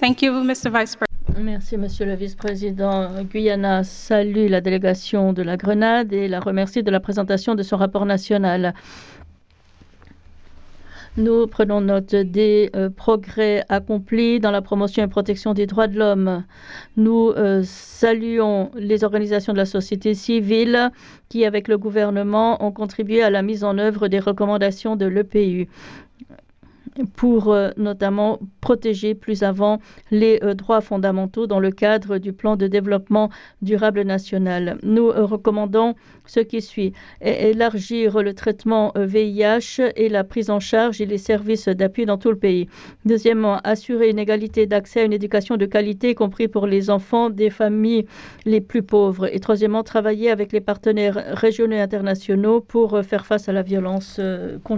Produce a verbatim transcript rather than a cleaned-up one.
Thank you, Mister Vice President. Merci, Monsieur le Vice-président. Guyana salue la délégation de la Grenade et la remercie de la présentation de son rapport national. Nous prenons note des euh, progrès accomplis dans la promotion et protection des droits de l'homme. Nous euh, saluons les organisations de la société civile qui, avec le gouvernement, ont contribué à la mise en œuvre des recommandations de l'E P U pour euh, notamment protéger plus avant les euh, droits fondamentaux dans le cadre du plan de développement durable national. Nous euh, recommandons ce qui suit: élargir le traitement euh, V I H et la prise en charge et les services d'appui dans tout le pays. Deuxièmement, assurer une égalité d'accès à une éducation de qualité, y compris pour les enfants des familles les plus pauvres. Et troisièmement, travailler avec les partenaires régionaux et internationaux pour euh, faire face à la violence euh, conjugale.